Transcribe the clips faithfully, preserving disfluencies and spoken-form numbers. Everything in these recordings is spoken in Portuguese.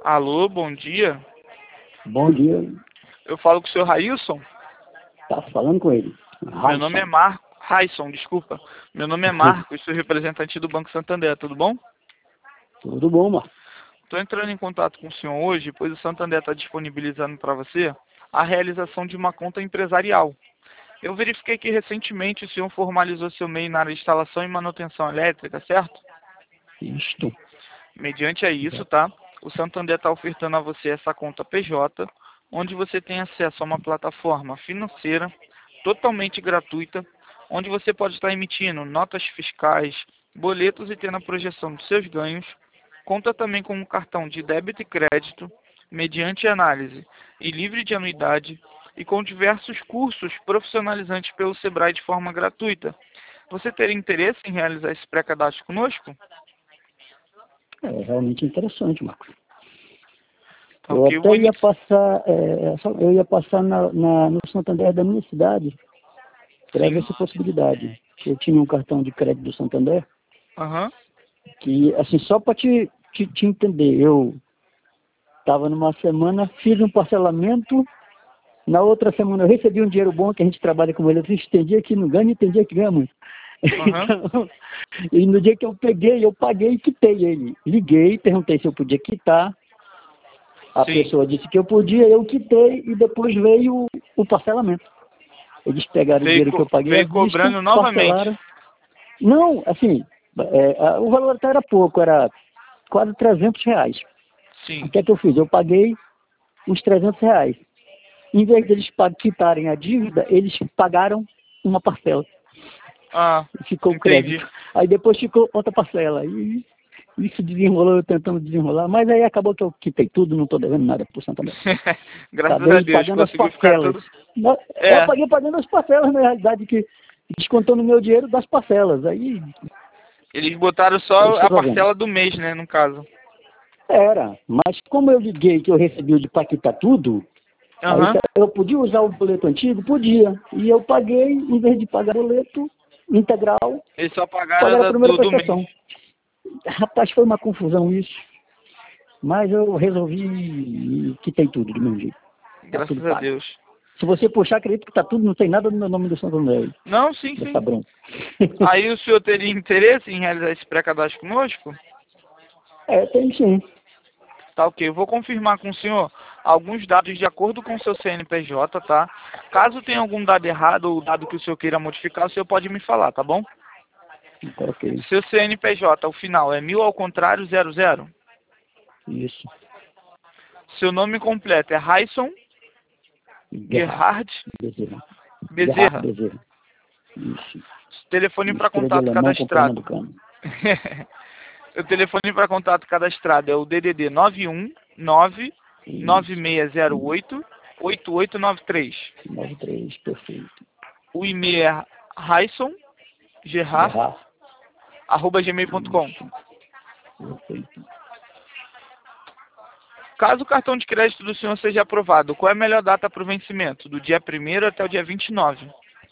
Alô, bom dia. Bom dia. Eu falo com o senhor Railson. Tá falando com ele. Meu nome é Marco. Railson, desculpa. Meu nome é Marcos, sou representante do Banco Santander, tudo bom? Tudo bom, Marco. Estou entrando em contato com o senhor hoje, pois o Santander está disponibilizando para você a realização de uma conta empresarial. Eu verifiquei que recentemente o senhor formalizou seu M E I na área de instalação e manutenção elétrica, certo? Isto. Mediante a isso, tá? O Santander está ofertando a você essa conta P J, onde você tem acesso a uma plataforma financeira totalmente gratuita, onde você pode estar emitindo notas fiscais, boletos e tendo a projeção dos seus ganhos. Conta também com um cartão de débito e crédito, mediante análise e livre de anuidade, e com diversos cursos profissionalizantes pelo Sebrae de forma gratuita. Você teria interesse em realizar esse pré-cadastro conosco? É realmente interessante, Marcos. Tá, Eu ok, até vou ia iniciar. passar, é, só- eu ia passar na, na- no Santander da minha cidade para ver Sim. essa possibilidade. Eu tinha um cartão de crédito do Santander Aham. que, assim, só para te, te, te entender, eu estava numa semana, fiz um parcelamento, na outra semana eu recebi um dinheiro bom, que a gente trabalha com eletricista, tem dia que não ganha e tem dia que ganha muito. Aham. Então, e no dia que eu peguei, eu paguei e quitei ele. Liguei, perguntei se eu podia quitar. A Sim. pessoa disse que eu podia, eu quitei e depois veio o, o parcelamento. Eles pegaram o Veio, dinheiro que eu co- paguei à veio vista, cobrando novamente. parcelaram. Não, assim, é, a- o valor até era pouco, era quase trezentos reais. O Sim. que é que eu fiz? Eu paguei os trezentos reais. Em vez deles pa- quitarem a dívida, eles pagaram uma parcela. Ah, Ficou o entendi. crédito. Aí depois ficou outra parcela. E isso desenrolou, eu tentando desenrolar. Mas aí acabou que eu quitei tudo, não estou devendo nada por Santander. Graças a Acabei Deus, pagando as conseguiu ficar parcelas. tudo. Na- Eu É, paguei pagando as parcelas, na realidade, que descontou no meu dinheiro das parcelas. Aí, eles botaram aí só você a tá vendo. parcela do mês, né, no caso. Era, mas como eu liguei que eu recebi o de Paquita tudo, aí Aham. eu podia usar o boleto antigo? Podia. E eu paguei, em vez de pagar boleto integral, Eles só pagaram a pagaram a da- primeira do, do mês. prestação. Rapaz, foi uma confusão isso. Mas eu resolvi e quitei tudo do meu jeito. Tá tudo Graças a pago. Deus. Se você puxar, acredito que tá tudo, não tem nada no meu nome do Santander, Não, sim, dessa sim. bronca. Aí o senhor teria interesse em realizar esse pré-cadastro conosco? É, tem sim. Tá, ok. Eu vou confirmar com o senhor alguns dados de acordo com o seu C N P J, tá? Caso tenha algum dado errado ou dado que o senhor queira modificar, o senhor pode me falar, tá bom? Tá ok. Seu C N P J, o final é mil ao contrário zero zero. Isso. Seu nome completo é Raison Guerra. Gerhard Bezerra. Guerra Bezerra. Bezerra. Isso. Telefone para Mistura de contato alemão com cadastrado. pernambucano. O telefone para contato cadastrado é o D D D nove um nove nove Isso. seis zero oito oito oito nove três. nove três, perfeito. O e-mail é raison gerhard Guerra. arroba gmail ponto com. Isso. Perfeito. Caso o cartão de crédito do senhor seja aprovado, qual é a melhor data para o vencimento? Do dia primeiro até o dia vinte e nove.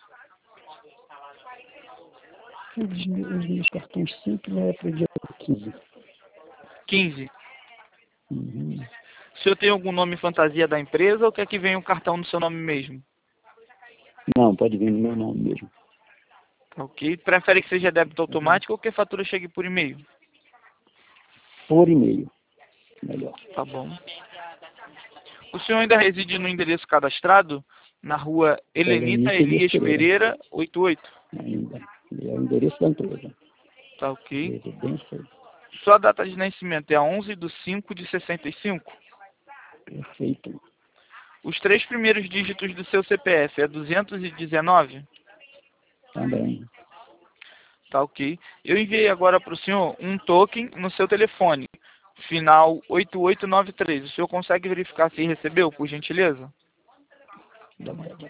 Os meus, os meus cartões sempre é para o dia quinze. quinze. Uhum. O senhor tem algum nome fantasia da empresa ou quer que venha um cartão no seu nome mesmo? Não, pode vir no meu nome mesmo. Tá, ok. Prefere que seja débito automático ou que a fatura chegue por e-mail? Por e-mail. Melhor. Tá bom. O senhor ainda reside no endereço cadastrado na rua Helenita Helenita Elias Elias Pereira. Pereira, oitenta e oito. Ainda. É o endereço da empresa. Tá ok. Residência. Sua data de nascimento é onze de cinco de sessenta e cinco. Perfeito. Os três primeiros dígitos do seu C P F é duzentos e dezenove? Também. Tá ok. Eu enviei agora para o senhor um token no seu telefone, final oito oito nove três. O senhor consegue verificar se recebeu, por gentileza? Dá uma olhada.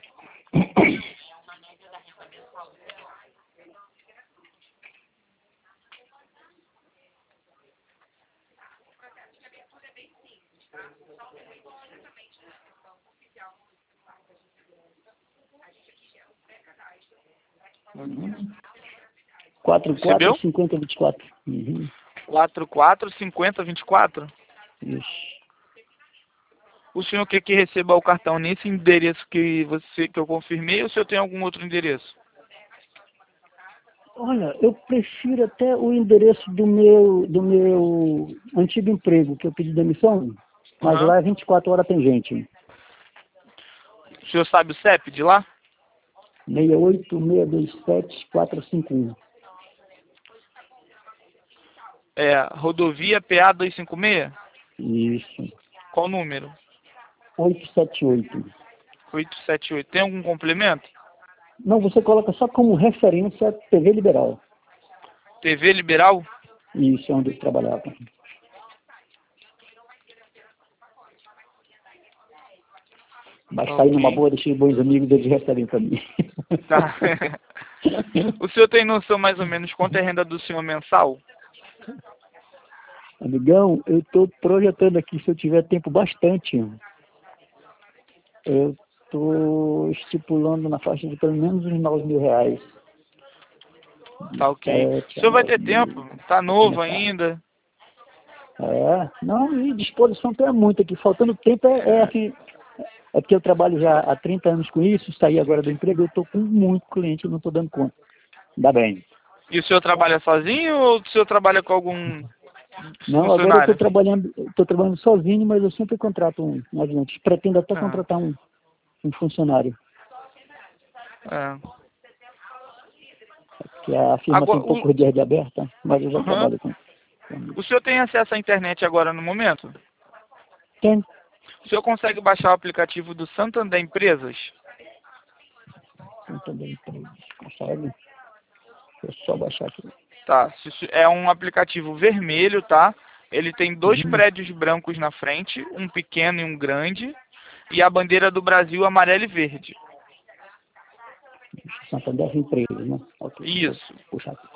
Uhum. quatro quatro Recebeu? cinquenta vinte e quatro. Uhum. quatro quatro cinquenta vinte e quatro? Isso. O senhor quer que receba o cartão nesse endereço que você que eu confirmei ou o senhor tem algum outro endereço? Olha, eu prefiro até o endereço do meu, do meu antigo emprego, que eu pedi demissão, mas Aham. lá vinte e quatro horas tem gente. O senhor sabe o C E P de lá? seis oito seis dois sete quatro cinco um. É, rodovia P A duzentos e cinquenta e seis? Isso. Qual o número? oito sete oito. oitocentos e setenta e oito. Tem algum complemento? Não, você coloca só como referência T V Liberal. T V Liberal? Isso é onde eu trabalhava. Mas Tá, tá aí numa ok. boa, deixei bons amigos, eles recebem pra mim. Tá. O senhor tem noção mais ou menos quanto é a renda do senhor mensal? Amigão, eu estou projetando aqui, se eu tiver tempo bastante, eu estou estipulando na faixa de pelo menos uns nove mil reais. De Tá, ok. O sete a senhor vai nove ter mil tempo? Tá para novo começar. ainda? É, não, e disposição tem muito aqui. Faltando tempo é, é assim, é porque eu trabalho já há trinta anos com isso, saí agora do emprego, eu estou com muito cliente, eu não estou dando conta. Ainda bem. E o senhor trabalha sozinho ou o senhor trabalha com algum Não, agora eu estou funcionário? trabalhando, estou trabalhando sozinho, mas eu sempre contrato um, um ajudante. Pretendo até Ah, contratar um, um funcionário, é. que a firma tem Agora, o, poucos dias de aberta, mas eu já aham. trabalho com, com O isso. senhor tem acesso à internet agora no momento? Tem, O senhor consegue baixar o aplicativo do Santander Empresas? tem também emprego. Consegue? Deixa eu só baixar aqui. Tá. se su- É um aplicativo vermelho, tá? Ele tem dois Uhum. prédios brancos na frente, um pequeno e um grande, e a bandeira do Brasil amarela e verde. Santander Empresas, né? Ok, vou Isso. puxar aqui.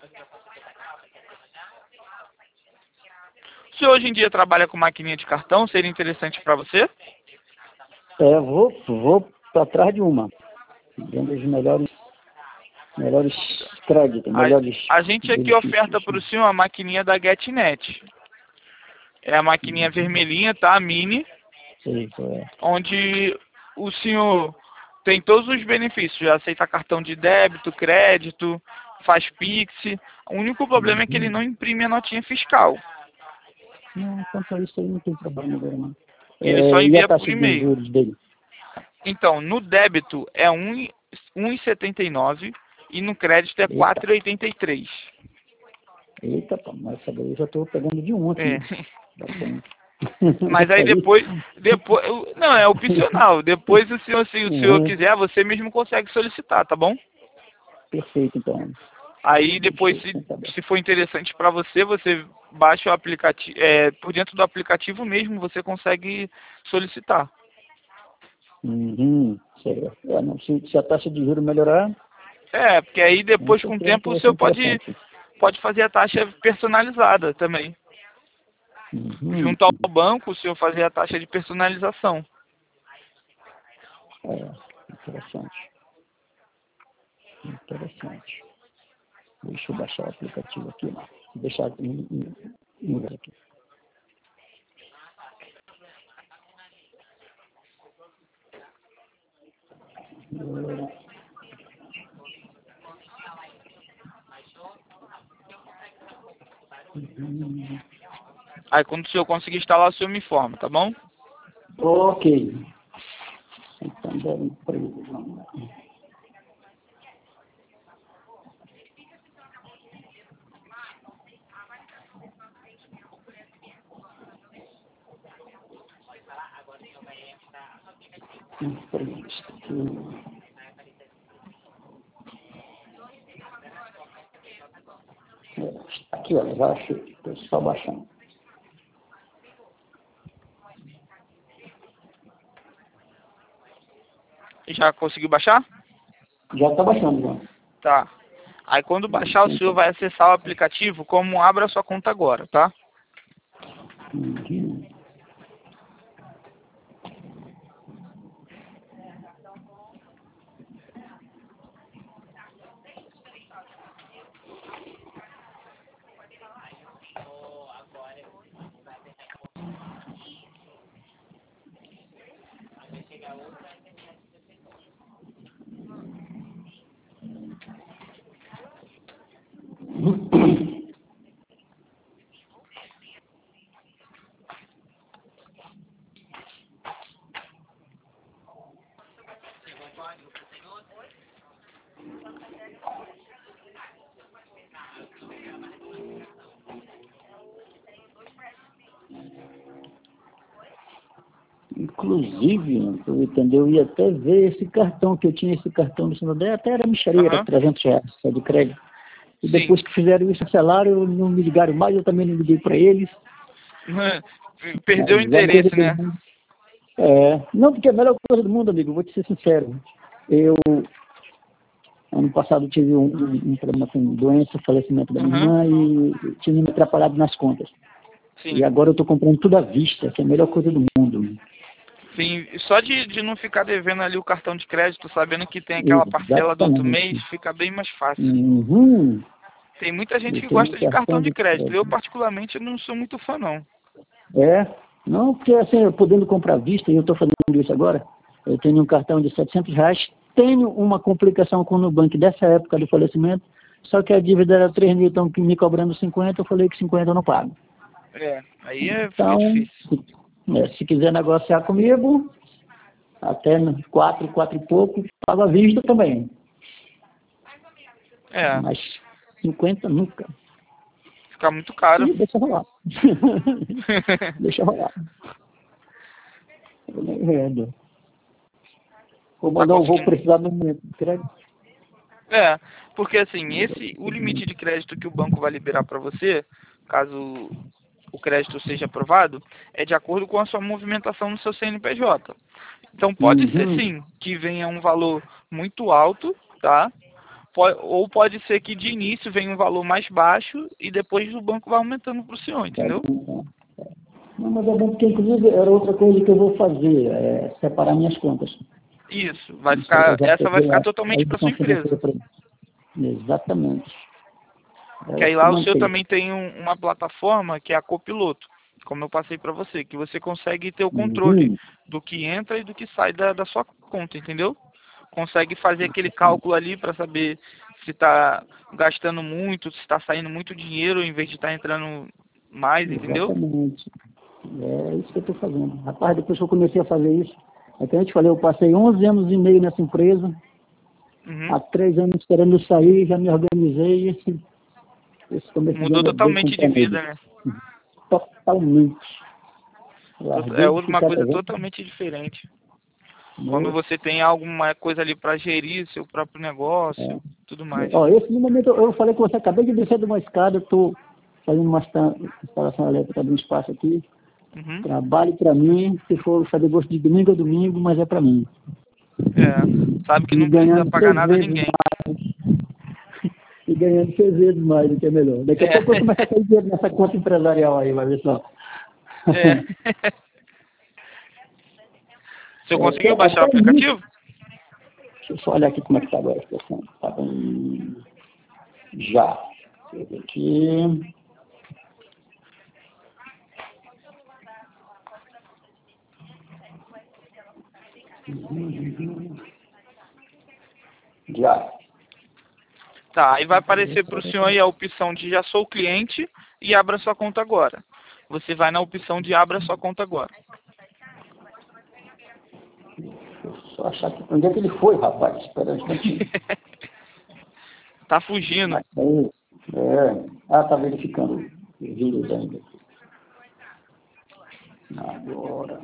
O senhor hoje em dia trabalha com maquininha de cartão, seria interessante para você? É, vou, vou para trás de uma. Vendo os melhores, melhores créditos, A, melhores a gente aqui oferta benefícios. para o senhor a maquininha da GetNet. É a maquininha vermelhinha, tá? A mini, Sei, é. onde o senhor tem todos os benefícios. Já aceita cartão de débito, crédito, faz Pix. O único problema é que ele Uhum. não imprime a notinha fiscal. Não, quanto a isso aí não tem problema agora não. Ele só É, e a envia por taxa de e-mail. juros dele? Então, no débito é um e setenta e nove e no crédito é Eita, quatro e oitenta e três. eita, pô, mas essa daí eu já estou pegando de um É. aqui. Bastante. Mas Isso aí aí. depois, depois, não, é opcional. Depois, o senhor, se o senhor Uhum. quiser, você mesmo consegue solicitar, tá bom? Perfeito, então. Aí Deixa depois, eu se, tentar ver. se for interessante para você, você baixa o aplicativo, é, por dentro do aplicativo mesmo, você consegue solicitar. Uhum, certo. É, não, se, se a taxa de juros melhorar, É, porque aí com depois, com o certeza que tempo, o vai ser senhor pode, interessante. pode fazer a taxa personalizada também. Uhum. Junto ao banco, o senhor fazer a taxa de personalização. É, interessante. Interessante. Deixa eu baixar o aplicativo aqui, né? Deixar em, em, em aqui. Uhum. Aí quando o senhor conseguir instalar, o senhor me informa, tá bom? Ok. Então, deve emprego. Vamos lá. Entrevista aqui. É, aqui, ó, já achei. Estou só baixando. Já conseguiu baixar? Já está baixando, já. Tá. Aí quando baixar, o senhor Então, vai acessar o aplicativo como abra a sua conta agora, tá? uhum. Inclusive, entendeu? Eu ia até ver esse cartão, que eu tinha esse cartão do Santander, até era mixaria, Aham. era trezentos reais só de crédito. E Sim. depois que fizeram isso, cancelaram, não me ligaram mais, eu também não liguei para eles. Perdeu o Mas a coisa interesse, do né? mundo. É, não, porque é a melhor coisa do mundo, amigo, vou te ser sincero. Eu, ano passado, tive um, um, um problema com doença, falecimento da minha Aham. irmã e tinha me atrapalhado nas contas. Sim. E agora eu estou comprando tudo à vista, que é a melhor coisa do mundo. Sim, e só de, de não ficar devendo ali o cartão de crédito, sabendo que tem aquela parcela do outro mês, Exatamente. fica bem mais fácil. Uhum. Tem muita gente Eu que tenho um gosta de cartão cartão de de crédito. Eu, crédito. particularmente, não sou muito fã, não. É, não, porque assim, eu podendo comprar à vista, e eu estou fazendo isso agora, eu tenho um cartão de setecentos reais, tenho uma complicação com o Nubank dessa época do falecimento, só que a dívida era três mil, estão me cobrando cinquenta, eu falei que cinquenta eu não pago. É, aí é, fica Então, difícil. se, é, se quiser negociar comigo, até quatro, quatro e pouco, pago à vista também. É, Mas cinquenta nunca. fica muito caro. E deixa rolar. Deixa rolar. Eu nem rendo. Vou Tá mandar, eu vou conseguindo? precisar do momento de crédito. É, porque assim, esse, o limite de crédito que o banco vai liberar para você, caso o crédito seja aprovado, é de acordo com a sua movimentação no seu C N P J. Então pode ser Uhum. sim que venha um valor muito alto, tá? Po- Ou pode ser que de início venha um valor mais baixo e depois o banco vai aumentando para o senhor, entendeu? Não, mas é bom porque, inclusive, era outra coisa que eu vou fazer, é separar minhas contas. Isso, vai Isso aí eu ficar, já essa vai peguei ficar a, a totalmente para sua edição financeira empresa. para ele. Exatamente. Que É aí isso que lá eu o seu mantenho. também tem um- uma plataforma que é a Copiloto, como eu passei para você, que você consegue ter o controle Uhum. do que entra e do que sai da, da sua conta, entendeu? Consegue fazer aquele cálculo ali para saber se está gastando muito, se está saindo muito dinheiro em vez de estar entrando mais, entendeu? Exatamente. É isso que eu estou fazendo. Rapaz, depois que eu comecei a fazer isso, é que eu te falei, eu passei onze anos e meio nessa empresa, Uhum. há três anos esperando eu sair, já me organizei, e esse, esse começo de Mudou ano é bem totalmente de comprimido. vida, né? Totalmente. Tot- É Larguei de uma ficar coisa devendo. totalmente diferente. Quando Moço, você tem alguma coisa ali para gerir seu próprio é. negócio, tudo mais. Ó, esse no momento, eu eu falei com você, acabei de descer de uma escada, estou fazendo uma insta- instalação elétrica de um espaço aqui. Uhum. Trabalho para mim, se for fazer gosto de domingo a domingo, mas é para mim. É, sabe que E não precisa ganhando pagar seis nada a vezes ninguém. mais, e ganhando seis vezes mais, o que é melhor. Daqui a É. pouco eu começo a cair dinheiro nessa conta empresarial aí, vai ver só. É. Você É, conseguiu até, baixar o até nisso. aplicativo? Deixa eu só olhar aqui como é que está agora a situação. Tá bem. Já. Deixa eu ver aqui. Já. Tá, aí vai aparecer para o senhor aí a opção de já sou cliente e abra sua conta agora. Você vai na opção de abra sua conta agora. Deixa eu só achar aqui. Onde é que ele foi, rapaz? Espera um instantinho. Tá fugindo. Mas aí, é, ah, tá verificando vírus ainda. Agora.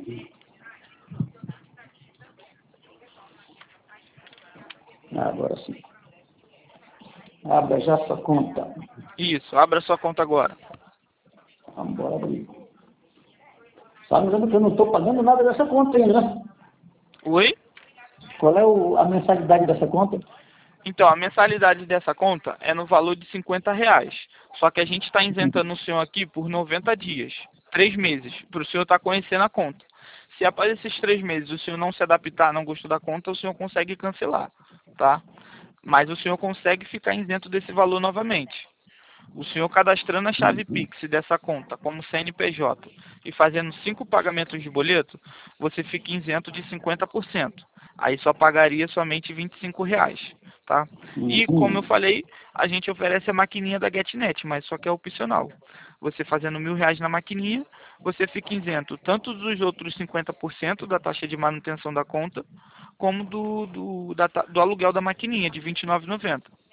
Agora sim. Abra já sua conta. Isso, abra sua conta agora. Vamos abrir. Só lembrando que eu não estou pagando nada dessa conta ainda, né? Oi? Qual é o, a mensalidade dessa conta? Então, a mensalidade dessa conta é no valor de cinquenta reais. Só que a gente está isentando o senhor aqui por noventa dias, três meses, para o senhor estar conhecendo a conta. Se após esses três meses o senhor não se adaptar, não gostou da conta, o senhor consegue cancelar, tá? Mas o senhor consegue ficar isento desse valor novamente. O senhor cadastrando a chave Pix dessa conta como C N P J e fazendo cinco pagamentos de boleto, você fica isento de cinquenta por cento. Aí só pagaria somente vinte e cinco reais, tá? E como eu Uhum. falei, a gente oferece a maquininha da GetNet, mas só que é opcional. Você fazendo mil reais na maquininha, você fica isento tanto dos outros cinquenta por cento da taxa de manutenção da conta, como do, do, da, do aluguel da maquininha de vinte e nove reais e noventa centavos.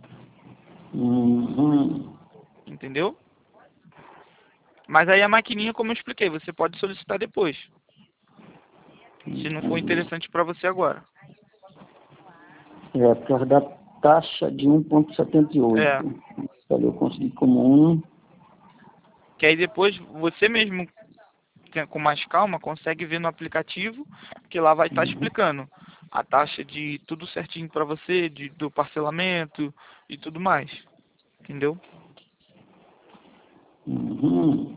Uhum. Entendeu? Mas aí a maquininha, como eu expliquei, você pode solicitar depois. se não for interessante para você agora. É, por causa da taxa de um vírgula setenta e oito. É. Eu consegui como um. Que aí depois você mesmo, com mais calma, consegue ver no aplicativo, que lá vai estar Uhum. explicando a taxa de tudo certinho para você, de, do parcelamento e tudo mais. Entendeu? Uhum.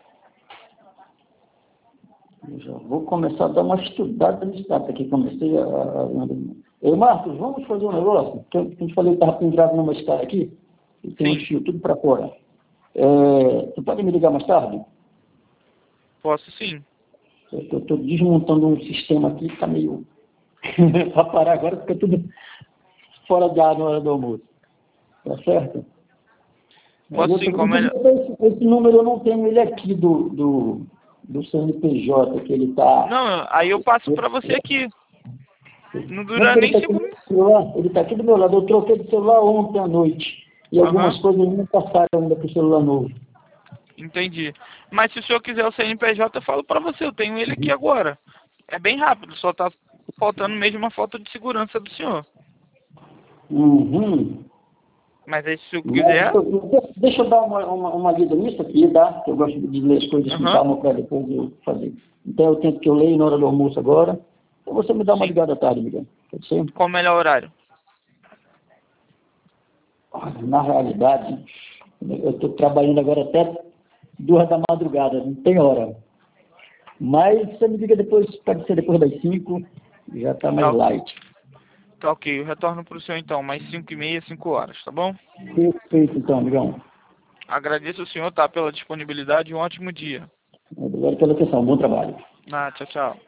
Eu já vou começar a dar uma estudada nesse data aqui. Comecei a... Ei, Marcos, vamos fazer um negócio? Que a gente falou que estava pendurado numa escada aqui, e tem Sim. uns fios tudo para fora. É... Você pode me ligar mais tarde? Posso sim. Eu estou desmontando um sistema aqui que está meio... para parar agora, fica tudo fora de ar na hora do almoço. Tá certo? Posso Eu sim, tô... como é... esse, esse número eu não tenho ele aqui do, do, do C N P J, que ele está... Não, aí eu passo para você aqui. Não Não, dura porque ele nem está aqui cinco do minutos. meu celular, ele está aqui do meu lado. Eu troquei de celular ontem à noite. E algumas Aham, coisas não passaram ainda para o celular novo. entendi. Mas se o senhor quiser o C N P J, eu falo para você. Eu tenho ele aqui agora. É bem rápido, só tá faltando mesmo uma foto de segurança do senhor. Uhum. Mas aí se o senhor Mas, quiser... eu- deixa eu dar uma, uma, uma lida nisso aqui, tá? Que eu gosto de ler as coisas com Aham, calma para depois eu fazer. Então, eu tento que eu leio na hora do almoço agora. Então, você me dá uma sim. ligada à tarde, Miguel. Pode ser? Qual o melhor horário? Olha, na realidade, eu estou trabalhando agora até duas da madrugada, não tem hora. Mas você me liga depois, pode ser depois das cinco, já está mais Tá, light. tá ok, eu retorno pro senhor então, mais cinco e meia, cinco horas, tá bom? Perfeito, então, amigão. Agradeço o senhor, tá, pela disponibilidade e um ótimo dia. Obrigado pela atenção. Bom trabalho. Ah, tchau, tchau.